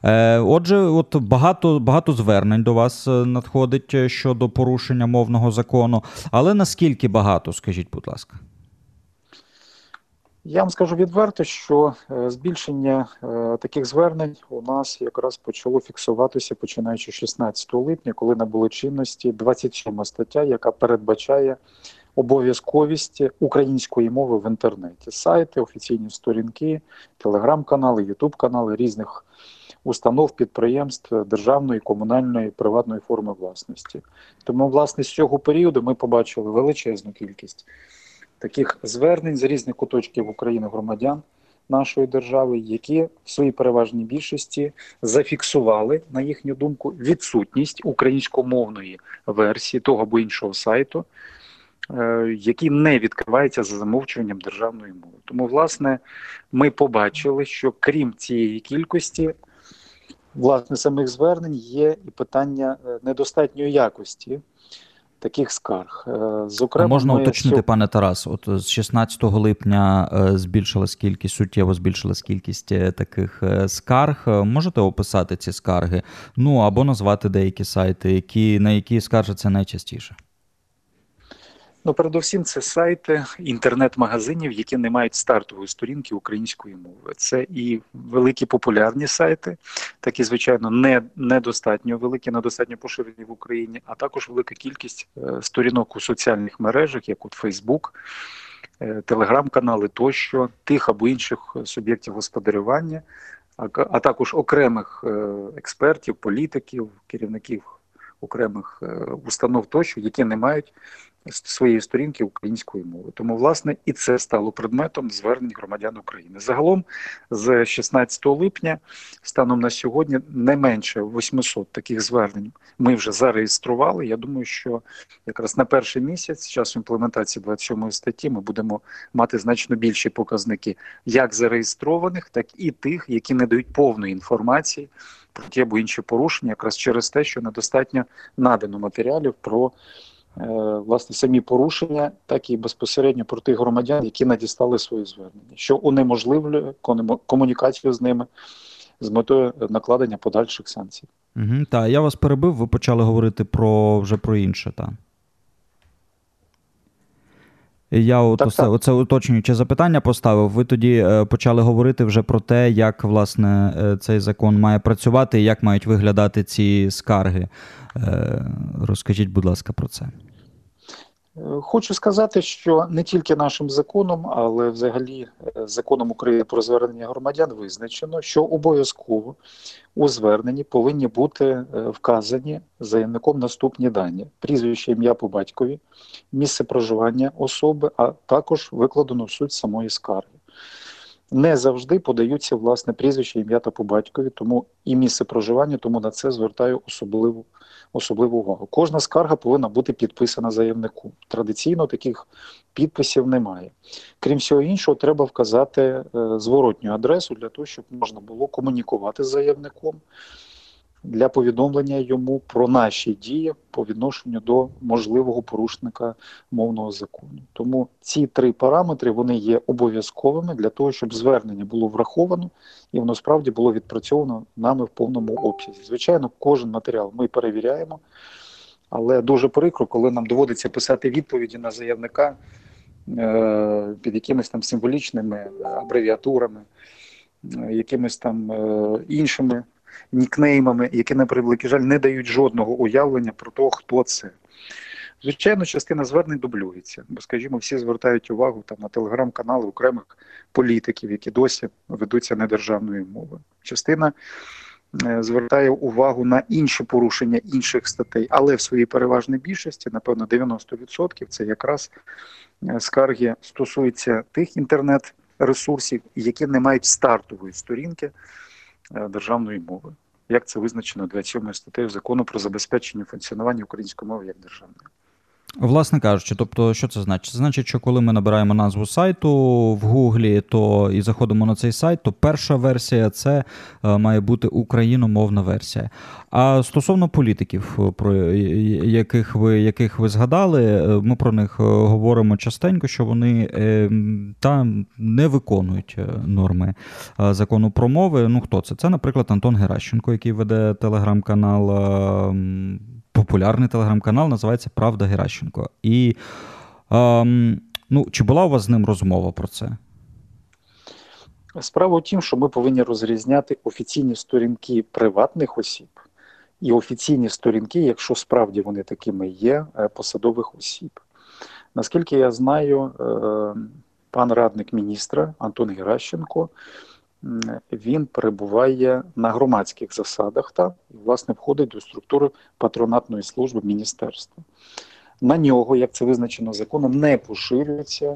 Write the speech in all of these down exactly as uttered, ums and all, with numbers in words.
Е, отже, от багато, багато звернень до вас надходить щодо порушення мовного закону, але наскільки багато, скажіть, будь ласка? Я вам скажу відверто, що збільшення таких звернень у нас якраз почало фіксуватися починаючи з шістнадцятого липня, коли набула чинності двадцять сьома стаття, яка передбачає обов'язковість української мови в інтернеті. Сайти, офіційні сторінки, телеграм-канали, ютуб-канали різних установ, підприємств державної, комунальної, приватної форми власності. Тому, власне, з цього періоду ми побачили величезну кількість таких звернень з різних куточків України громадян нашої держави, які в своїй переважній більшості зафіксували, на їхню думку, відсутність українськомовної версії того або іншого сайту, який не відкривається за замовчуванням державної мови. Тому, власне, ми побачили, що крім цієї кількості, власне, самих звернень є і питання недостатньої якості таких скарг. Зокрема, а можна ми... уточнити, пане Тарас, от з шістнадцятого липня збільшилась кількість, суттєво збільшилась кількість таких скарг. Можете описати ці скарги? Ну, або назвати деякі сайти, які, на які скаржаться найчастіше? Ну, передусім, це сайти інтернет-магазинів, які не мають стартової сторінки української мови. Це і великі популярні сайти, такі, звичайно, не, недостатньо великі, недостатньо поширені в Україні, а також велика кількість сторінок у соціальних мережах, як от Фейсбук, телеграм-канали тощо, тих або інших суб'єктів господарювання, а, а також окремих експертів, політиків, керівників окремих установ тощо, які не мають своєї сторінки української мови. Тому, власне, і це стало предметом звернень громадян України. Загалом, з шістнадцятого липня, станом на сьогодні, не менше восьмисот таких звернень ми вже зареєстрували. Я думаю, що якраз на перший місяць, з часу імплементації двадцять сьомої статті, ми будемо мати значно більші показники як зареєстрованих, так і тих, які не дають повної інформації про ті або інші порушення, якраз через те, що недостатньо надано матеріалів про власне самі порушення, так і безпосередньо про тих громадян, які надіслали свої звернення, що унеможливлює комунікацію з ними з метою накладення подальших санкцій. Угу, так, я вас перебив, ви почали говорити про вже про інше, так. Я от так, оце, так. оце уточнююче запитання поставив. Ви тоді е, почали говорити вже про те, як, власне, е, цей закон має працювати і як мають виглядати ці скарги. Е, розкажіть, будь ласка, про це. Хочу сказати, що не тільки нашим законом, але взагалі законом України про звернення громадян визначено, що обов'язково у зверненні повинні бути вказані заявником наступні дані: прізвище, ім'я по батькові, місце проживання особи, а також викладено в суть самої скарги. Не завжди подаються, власне, прізвище, ім'я та по батькові, тому і місце проживання, тому на це звертаю особливу, особливу увагу. Кожна скарга повинна бути підписана заявником. Традиційно таких підписів немає. Крім всього іншого, треба вказати е, зворотню адресу для того, щоб можна було комунікувати з заявником для повідомлення йому про наші дії по відношенню до можливого порушника мовного закону. Тому ці три параметри, вони є обов'язковими для того, щоб звернення було враховано і воно справді було відпрацьовано нами в повному обсязі. Звичайно, кожен матеріал ми перевіряємо, але дуже прикро, коли нам доводиться писати відповіді на заявника е- під якимись там символічними абревіатурами, е- якимись там е- іншими нікнеймами, які, на превеликий жаль, не дають жодного уявлення про те, хто це. Звичайно, частина звернень дублюється, бо, скажімо, всі звертають увагу там на телеграм-канали окремих політиків, які досі ведуться недержавною мовою. Частина е, звертає увагу на інші порушення інших статей, але в своїй переважній більшості, напевно, дев'яносто відсотків, це якраз е, скарги стосуються тих інтернет-ресурсів, які не мають стартової сторінки державної мови, як це визначено двадцять сьомою статтею Закону про забезпечення функціонування української мови як державної. Власне кажучи, тобто, що це значить? Це значить, що коли ми набираємо назву сайту в Гуглі, то і заходимо на цей сайт, то перша версія – це має бути україномовна версія. А стосовно політиків, про яких ви, яких ви згадали, ми про них говоримо частенько, що вони там не виконують норми закону про мови. Ну, хто це? Це, наприклад, Антон Геращенко, який веде телеграм-канал, популярний телеграм-канал, називається «Правда Геращенко». І, ем, ну, чи була у вас з ним розмова про це? Справа в тім, що ми повинні розрізняти офіційні сторінки приватних осіб і офіційні сторінки, якщо справді вони такими є, посадових осіб. Наскільки я знаю, пан радник міністра Антон Геращенко, він перебуває на громадських засадах та, власне, входить до структури патронатної служби міністерства. На нього, як це визначено законом, не поширюються,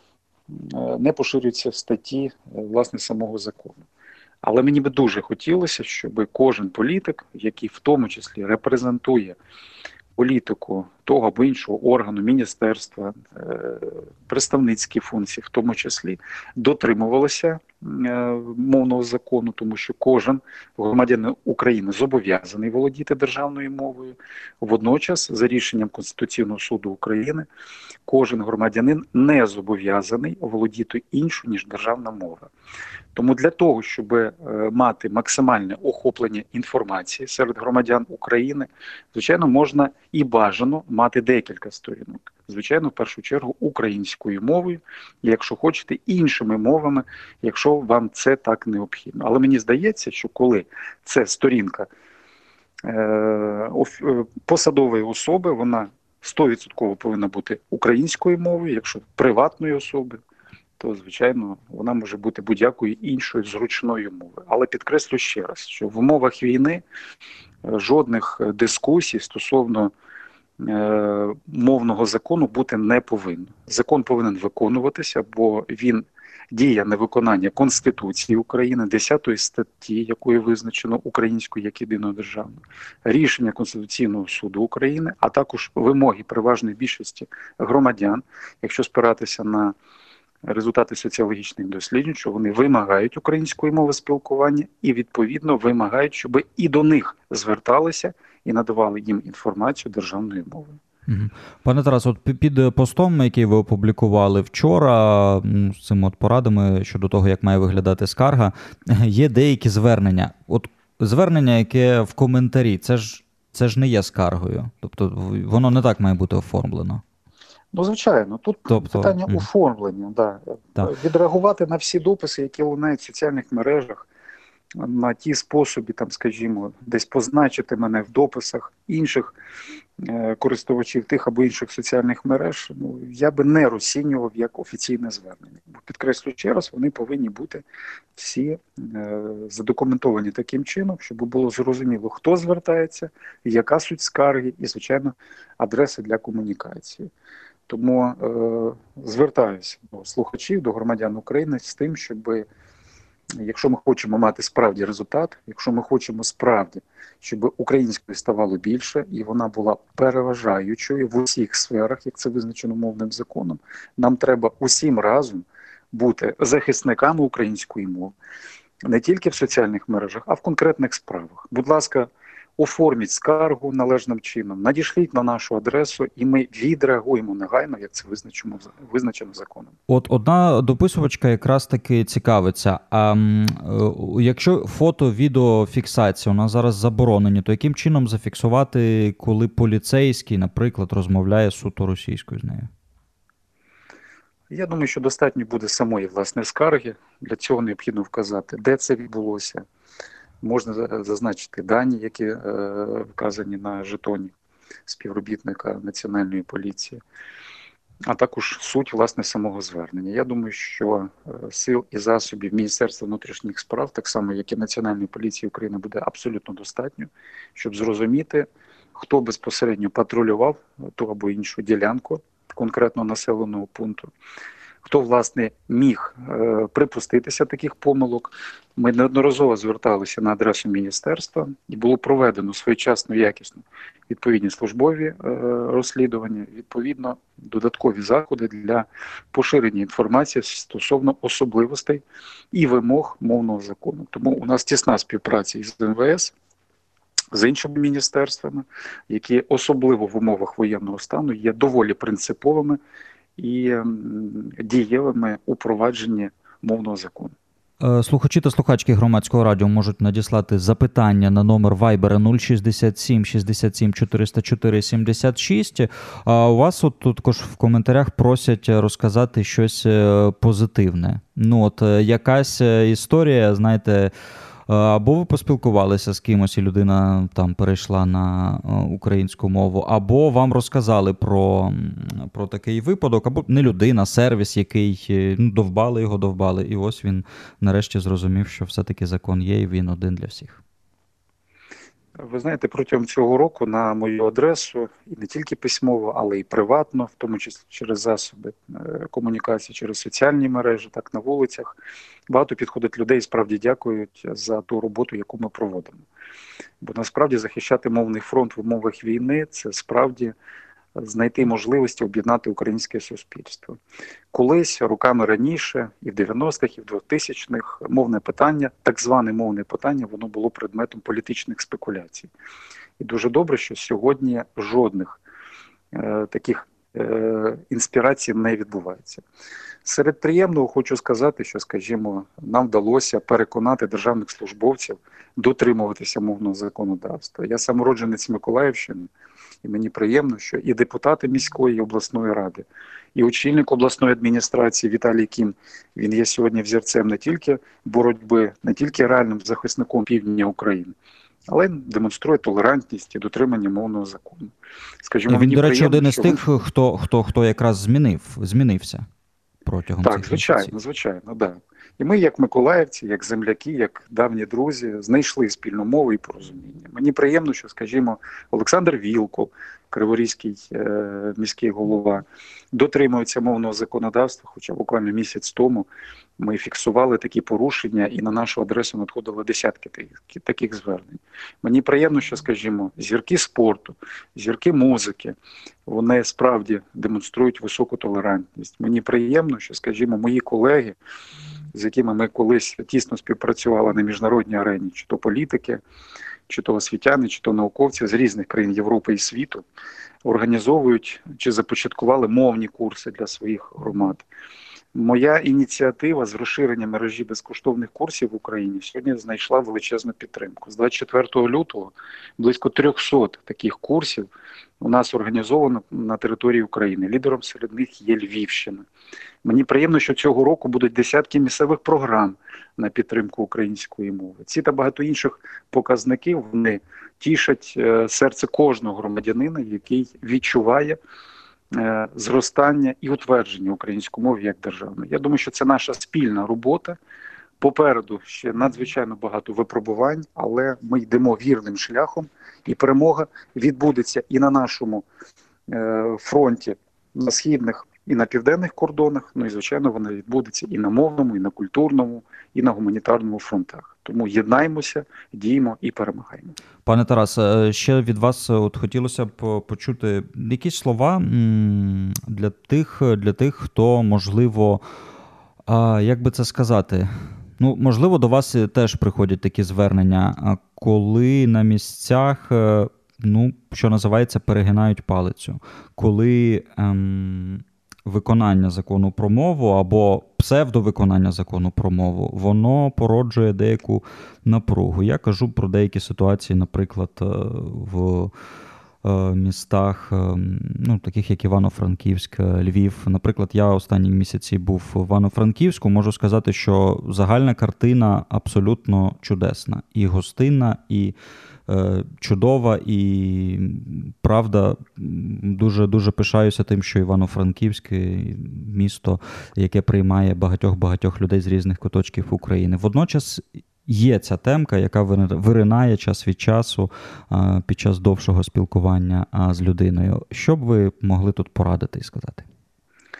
не поширюються статті, власне, самого закону. Але мені би дуже хотілося, щоб кожен політик, який в тому числі репрезентує політику того або іншого органу, міністерства, представницькі функції в тому числі, дотримувалися мовного закону, тому що кожен громадянин України зобов'язаний володіти державною мовою. Водночас, за рішенням Конституційного суду України, кожен громадянин не зобов'язаний володіти іншою, ніж державна мова. Тому для того, щоб мати максимальне охоплення інформації серед громадян України, звичайно, можна і бажано мати декілька сторінок. Звичайно, в першу чергу українською мовою, і, якщо хочете, іншими мовами, якщо вам це так необхідно. Але мені здається, що коли це сторінка е, посадової особи, вона сто відсотків повинна бути українською мовою, якщо приватної особи, то, звичайно, вона може бути будь-якою іншою зручною мовою. Але підкреслю ще раз, що в умовах війни жодних дискусій стосовно е, мовного закону бути не повинно. Закон повинен виконуватися, бо він діє на виконання Конституції України, десятої статті, якою визначено українською як єдиною державною, рішення Конституційного суду України, а також вимоги переважної більшості громадян, якщо спиратися на результати соціологічних досліджень, що вони вимагають української мови спілкування і, відповідно, вимагають, щоб і до них зверталися і надавали їм інформацію державною мовою. Пане Тарас, от під постом, який ви опублікували вчора, з цими от порадами щодо того, як має виглядати скарга, є деякі звернення. От звернення, яке в коментарі, це ж, це ж не є скаргою. Тобто воно не так має бути оформлено. Ну, звичайно, тут тобто, питання mm. оформлення. Да. Відреагувати на всі дописи, які лунають в соціальних мережах, на ті способи, там, скажімо, десь позначити мене в дописах інших е, користувачів тих або інших соціальних мереж, ну, я би не розцінював як офіційне звернення. Бо, підкреслю ще раз, вони повинні бути всі е, задокументовані таким чином, щоб було зрозуміло, хто звертається, яка суть скарги і, звичайно, адреса для комунікації. Тому е, звертаюся до слухачів, до громадян України з тим, щоб, якщо ми хочемо мати справді результат, якщо ми хочемо справді, щоб українською ставало більше, і вона була переважаючою в усіх сферах, як це визначено мовним законом, нам треба усім разом бути захисниками української мови, не тільки в соціальних мережах, а в конкретних справах. Будь ласка, оформіть скаргу належним чином, надішліть на нашу адресу, і ми відреагуємо негайно, як це визначено, визначено законом. От одна дописувачка якраз таки цікавиться, а якщо фото-відеофіксація у нас зараз заборонені, то яким чином зафіксувати, коли поліцейський, наприклад, розмовляє суто російською з нею? Я думаю, що достатньо буде самої, власне, скарги. Для цього необхідно вказати, де це відбулося. Можна зазначити дані, які е, вказані на жетоні співробітника Національної поліції, а також суть, власне, самого звернення. Я думаю, що сил і засобів Міністерства внутрішніх справ, так само, як і Національної поліції України, буде абсолютно достатньо, щоб зрозуміти, хто безпосередньо патрулював ту або іншу ділянку конкретного населеного пункту, хто, власне, міг е, припуститися таких помилок. Ми неодноразово зверталися на адресу міністерства, і було проведено своєчасно, якісно відповідні службові е, розслідування, відповідно додаткові заходи для поширення інформації стосовно особливостей і вимог мовного закону. Тому у нас тісна співпраця із ем ве ес, з іншими міністерствами, які особливо в умовах воєнного стану є доволі принциповими і дієвими у провадженні мовного закону. Слухачі та слухачки Громадського радіо можуть надіслати запитання на номер Вайбера нуль шістдесят сім шістдесят сім чотириста чотири сімдесят шість. А у вас от тут також в коментарях просять розказати щось позитивне. Ну от якась історія, знаєте, або ви поспілкувалися з кимось, і людина там перейшла на українську мову, або вам розказали про, про такий випадок, або не людина, сервіс, який, ну, довбали його, довбали, і ось він нарешті зрозумів, що все-таки закон є, і він один для всіх. Ви знаєте, протягом цього року на мою адресу, і не тільки письмово, але і приватно, в тому числі через засоби комунікації, через соціальні мережі, так на вулицях, багато підходить людей і справді дякують за ту роботу, яку ми проводимо. Бо насправді захищати мовний фронт в умовах війни – це справді знайти можливості об'єднати українське суспільство. Колись, роками раніше, і в дев'яностих, і в двохтисячних, мовне питання, так зване мовне питання, воно було предметом політичних спекуляцій. І дуже добре, що сьогодні жодних е, таких е, інспірацій не відбувається. Серед приємного хочу сказати, що, скажімо, нам вдалося переконати державних службовців дотримуватися мовного законодавства. Я сам уродженець Миколаївщини, і мені приємно, що і депутати міської, і обласної ради, і очільник обласної адміністрації Віталій Кім, він є сьогодні взірцем не тільки боротьби, не тільки реальним захисником півдня України, але демонструє толерантність і дотримання мовного закону. Скажімо, він, до речі, один із що тих, він... хто, хто, хто якраз змінив, змінився протягом так, цих звичайно, місяців. звичайно, так. Да. І ми, як миколаївці, як земляки, як давні друзі, знайшли спільну мову і порозуміння. Мені приємно, що, скажімо, Олександр Вілкул, Криворізький е- міський голова, дотримується мовного законодавства, хоча буквально місяць тому ми фіксували такі порушення, і на нашу адресу надходили десятки таких, таких звернень. Мені приємно, що, скажімо, зірки спорту, зірки музики, вони справді демонструють високу толерантність. Мені приємно, що, скажімо, мої колеги, з якими ми колись тісно співпрацювали на міжнародній арені, чи то політики, чи то освітяни, чи то науковці з різних країн Європи і світу, організовують чи започаткували мовні курси для своїх громад. Моя ініціатива з розширення мережі безкоштовних курсів в Україні сьогодні знайшла величезну підтримку. З двадцять четвертого лютого близько триста таких курсів у нас організовано на території України. Лідером серед них є Львівщина. Мені приємно, що цього року будуть десятки місцевих програм на підтримку української мови. Ці та багато інших показників, вони тішать серце кожного громадянина, який відчуває зростання і утвердження української мови як державної. Я думаю, що це наша спільна робота. Попереду ще надзвичайно багато випробувань, але ми йдемо вірним шляхом, і перемога відбудеться і на нашому е, фронті, на східних і на південних кордонах, ну і, звичайно, вона відбудеться і на мовному, і на культурному, і на гуманітарному фронтах. Тому єднаємося, діємо і перемагаємо. Пане Тарас, ще від вас от хотілося б почути якісь слова для тих, для тих, хто, можливо, як би це сказати, ну, можливо, до вас теж приходять такі звернення, коли на місцях, ну, що називається, перегинають палицю, коли ем, виконання закону про мову або псевдовиконання закону про мову, воно породжує деяку напругу. Я кажу про деякі ситуації, наприклад, в містах, ну, таких як Івано-Франківськ, Львів. Наприклад, я останні місяці був в Івано-Франківську, можу сказати, що загальна картина абсолютно чудесна. І гостинна, і е, чудова, і правда, дуже-дуже пишаюся тим, що Івано-Франківське місто, яке приймає багатьох-багатьох людей з різних куточків України. Водночас є ця темка, яка виринає час від часу під час довшого спілкування з людиною. Що б ви могли тут порадити і сказати?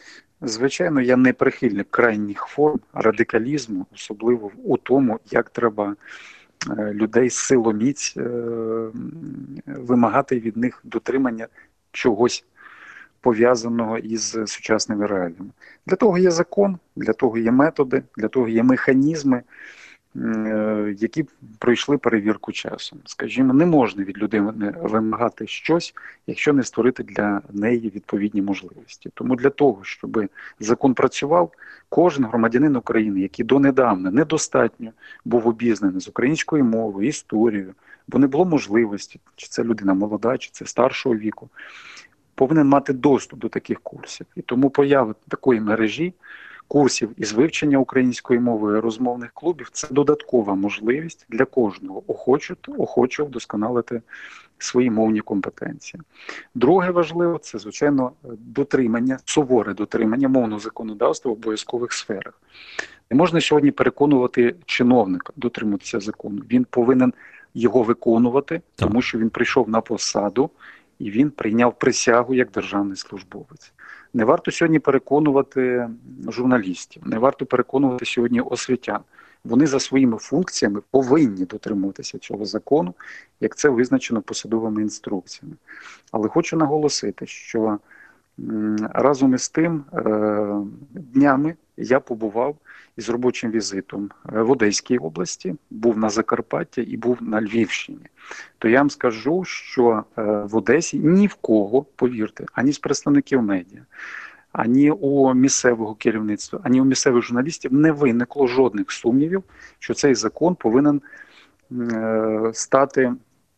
Звичайно, я не прихильник крайніх форм радикалізму, особливо у тому, як треба людей силоміць вимагати від них дотримання чогось пов'язаного із сучасними реаліями. Для того є закон, для того є методи, для того є механізми, які пройшли перевірку часом. Скажімо, не можна від людини вимагати щось, якщо не створити для неї відповідні можливості. Тому для того, щоб закон працював, кожен громадянин України, який донедавна недостатньо був обізнаний з українською мовою, історією, бо не було можливості, чи це людина молода, чи це старшого віку, повинен мати доступ до таких курсів. І тому поява такої мережі курсів із вивчення української мови і розмовних клубів – це додаткова можливість для кожного охочого вдосконалити свої мовні компетенції. Друге важливо – це, звичайно, дотримання, суворе дотримання мовного законодавства в обов'язкових сферах. Не можна сьогодні переконувати чиновника дотримуватися закону. Він повинен його виконувати, тому що він прийшов на посаду і він прийняв присягу як державний службовець. Не варто сьогодні переконувати журналістів, не варто переконувати сьогодні освітян. Вони за своїми функціями повинні дотримуватися цього закону, як це визначено посадовими інструкціями. Але хочу наголосити, що разом із тим днями я побував із робочим візитом в Одеській області, був на Закарпатті і був на Львівщині. То я вам скажу, що в Одесі ні в кого, повірте, ані з представників медіа, ані у місцевого керівництва, ані у місцевих журналістів не виникло жодних сумнівів, що цей закон повинен стати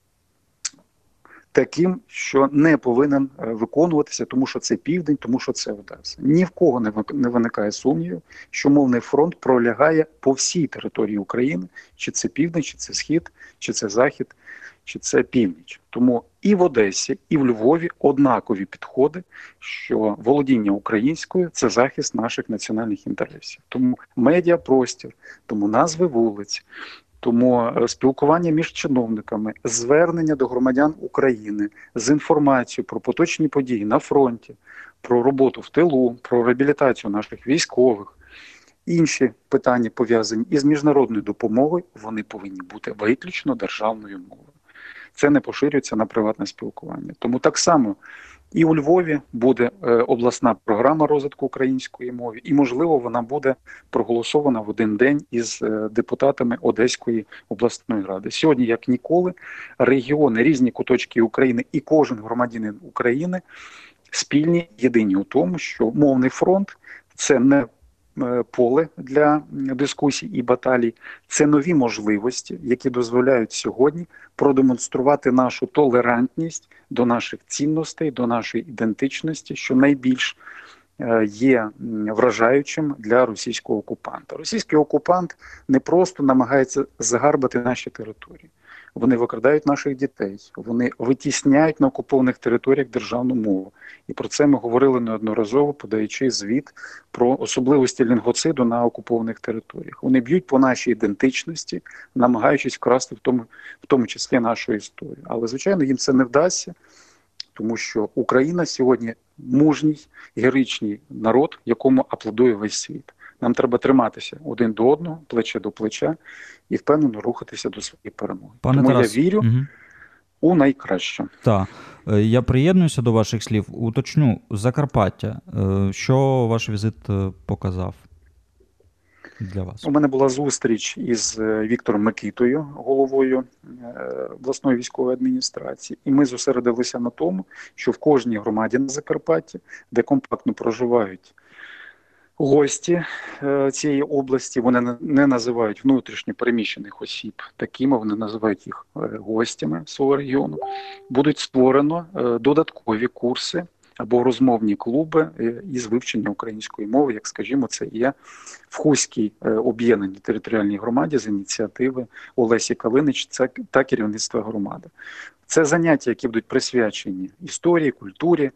таким, що не повинен виконуватися, тому що це Південь, тому що це Одеса. Ні в кого не виникає сумнівів, що мовний фронт пролягає по всій території України, чи це Південь, чи це Схід, чи це Захід, чи це Північ. Тому і в Одесі, і в Львові однакові підходи, що володіння українською – це захист наших національних інтересів. Тому медіапростір, тому назви вулиць, тому спілкування між чиновниками, звернення до громадян України з інформацією про поточні події на фронті, про роботу в тилу, про реабілітацію наших військових, інші питання, пов'язані із міжнародною допомогою, вони повинні бути виключно державною мовою. Це не поширюється на приватне спілкування. Тому так само і у Львові буде е, обласна програма розвитку української мови, і, можливо, вона буде проголосована в один день із е, депутатами Одеської обласної ради. Сьогодні, як ніколи, регіони, різні куточки України і кожен громадянин України спільні, єдині у тому, що мовний фронт – це не поле для дискусій і баталій, це нові можливості, які дозволяють сьогодні продемонструвати нашу толерантність до наших цінностей, до нашої ідентичності, що найбільш є вражаючим для російського окупанта. Російський окупант не просто намагається загарбати наші території. Вони викрадають наших дітей, вони витісняють на окупованих територіях державну мову. І про це ми говорили неодноразово, подаючи звіт про особливості лінгвоциду на окупованих територіях. Вони б'ють по нашій ідентичності, намагаючись вкрасти в тому, в тому числі нашу історію. Але, звичайно, їм це не вдасться, тому що Україна сьогодні мужній, героїчний народ, якому аплодує весь світ. Нам треба триматися один до одного, плече до плеча і впевнено рухатися до своєї перемоги. Пане Тому Тарас, я вірю угу. у найкраще. Так, я приєднуюся до ваших слів. Уточню, Закарпаття. Що ваш візит показав для вас? У мене була зустріч із Віктором Микитою, головою обласної військової адміністрації, і ми зосередилися на тому, що в кожній громаді на Закарпатті, де компактно проживають гості е, цієї області, вони не називають внутрішньо переміщених осіб такими, вони називають їх е, гостями свого регіону, будуть створено е, додаткові курси або розмовні клуби е, із вивчення української мови, як, скажімо, це є в Хуській е, об'єднаній територіальній громаді з ініціативи Олесі Калинич та керівництва громади. Це заняття, які будуть присвячені історії, культурі,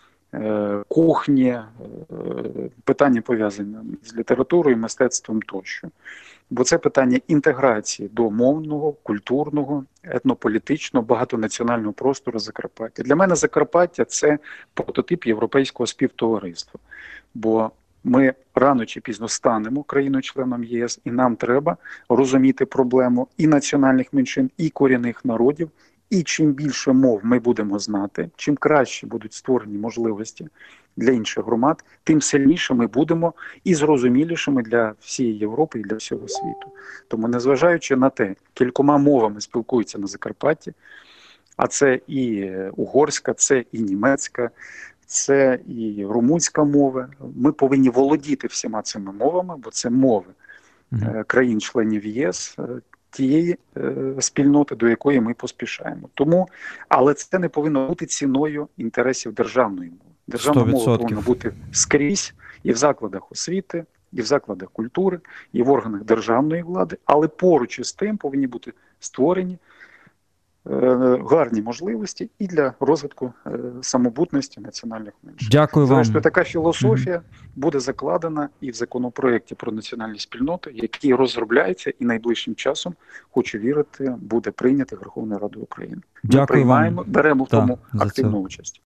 кухні, питання пов'язані з літературою, мистецтвом тощо. Бо це питання інтеграції до мовного, культурного, етнополітичного, багатонаціонального простору Закарпаття. Для мене Закарпаття – це прототип європейського співтовариства. Бо Ми рано чи пізно станемо країною-членом ЄС, і нам треба розуміти проблему і національних меншин, і корінних народів. І чим більше мов ми будемо знати, чим краще будуть створені можливості для інших громад, тим сильніше ми будемо і зрозумілішими для всієї Європи і для всього світу. Тому, незважаючи на те, кількома мовами спілкуються на Закарпатті, а це і угорська, це і німецька, це і румунська мова. Ми повинні володіти всіма цими мовами, бо це мови mm-hmm. країн-членів ЄС, тієї е, спільноти, до якої ми поспішаємо. Тому, але це не повинно бути ціною інтересів державної мови. Державна сто відсотків. Мова повинна бути скрізь і в закладах освіти, і в закладах культури, і в органах державної влади, але поруч із тим повинні бути створені гарні можливості і для розвитку самобутності національних меншин. Дякую вам. Зрештою, така філософія mm-hmm. буде закладена і в законопроєкті про національні спільноти, який розробляється і найближчим часом, хочу вірити, буде прийнятий Верховною Радою України. Ми Дякую приймаємо, вам. беремо в Ta, тому активну участь.